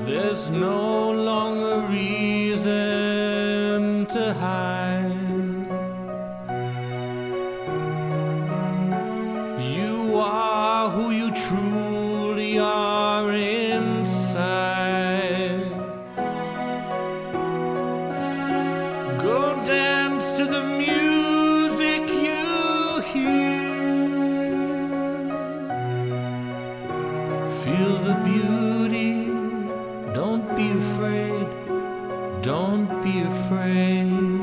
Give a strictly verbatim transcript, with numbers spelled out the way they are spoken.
There's no longer reason to hide. You are who you truly are inside. Go dance to the music you hear. Feel the beauty. Don't be afraid, don't be afraid.